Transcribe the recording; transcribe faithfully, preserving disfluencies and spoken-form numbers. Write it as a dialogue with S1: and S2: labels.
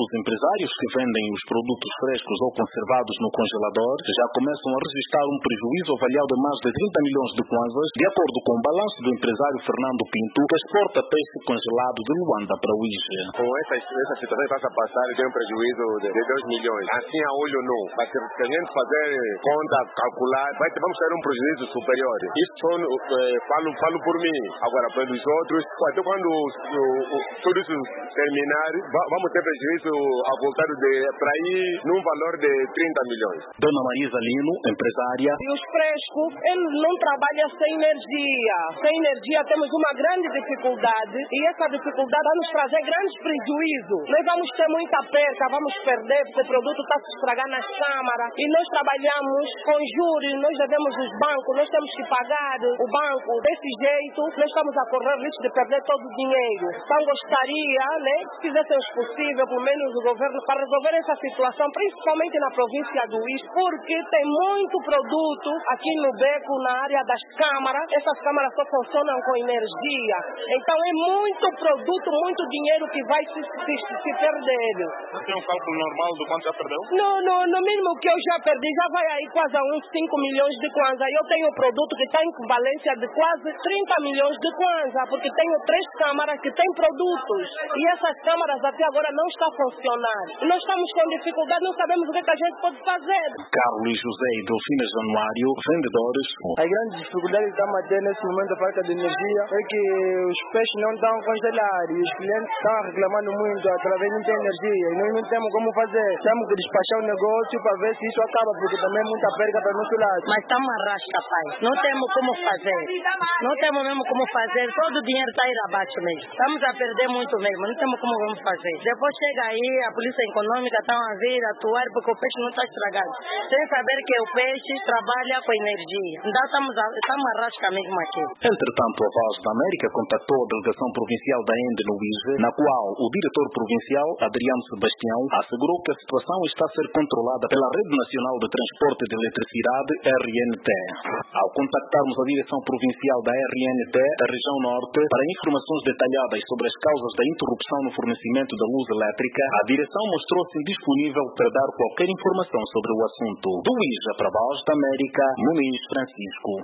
S1: os empresários que vendem os produtos frescos ou conservados no congelador já começam a registrar um prejuízo avaliado em mais de trinta milhões de kwanzas, de acordo com o balanço do empresário Fernando Pinto, que exporta peixe congelado de Luanda para o I G E.
S2: Com essa, essa situação que está a passar, tem um prejuízo de, de dois milhões. Assim, a olho nu. Mas se a gente fazer conta, calcular, vai, vamos ter um prejuízo superior. Isso só, eh, falo, falo por mim. Agora, pelos outros, até quando o, o, tudo isso terminar, va, vamos ter prejuízo a voltar para aí num valor de trinta milhões.
S1: Dona Marisa Lino, empresária.
S3: E os frescos, ele não trabalha sem energia. Sem energia temos uma grande dificuldade e essa dificuldade vai nos trazer grandes prejuízos. Nós vamos ter muita perca, vamos perder porque o produto está se estragando nas câmaras e nós trabalhamos com juros, nós devemos os bancos, nós temos que pagar o banco. Desse jeito, nós estamos a correr risco de perder todo o dinheiro. Então gostaria, né, que fizéssemos possível, pelo menos o governo, para resolver essa situação, principalmente na província do I S, porque tem muito produto aqui no Beco, na área das câmaras. Essas câmaras só funcionam com energia. Então é muito produto, muito dinheiro que vai se, se, se perder.
S4: Você tem um cálculo normal do quanto já perdeu?
S3: No, no, no mínimo que eu já perdi, já vai aí quase a uns cinco milhões de kwanza. Eu tenho um produto que está em equivalência de quase trinta milhões de kwanza, porque tenho três câmaras que têm produtos. E essas câmaras até agora não estão funcionando. E nós estamos com dificuldade, não sabemos o que, é que a gente pode fazer.
S1: Carlos José e Delfina Januário, vendedores.
S5: A grande dificuldade que estamos a ter nesse momento da falta de energia é que os peixes não estão congelados e os clientes estão reclamando muito através de não ter energia e nós não temos como fazer. Temos que despachar o negócio para ver se isso acaba, porque também é muita perda para o nosso lado.
S6: Mas estamos a rasca, pai. Não temos como fazer. Não temos mesmo como fazer. Todo o dinheiro está aí abaixo mesmo. Estamos a perder muito mesmo. Não temos como vamos fazer. Depois chega aí, a polícia econômica está a vir atuar porque o peixe não está estragado. Sem saber que o peixe trabalha com energia. Então estamos a, estamos a rasca mesmo aqui.
S1: Entretanto, a Voz da América contactou a delegação provincial da ENDE no I G E, na qual o diretor provincial, Adriano Sebastião, assegurou que a situação está a ser controlada pela Rede Nacional de Transporte de Eletricidade, R N T. Ao contactarmos a direção provincial da R N T da região norte para informações detalhadas sobre as causas da interrupção no fornecimento da luz elétrica, a direção mostrou-se indisponível para dar qualquer informação sobre o assunto. Do I G E para a Voz da América, Muniz Francisco.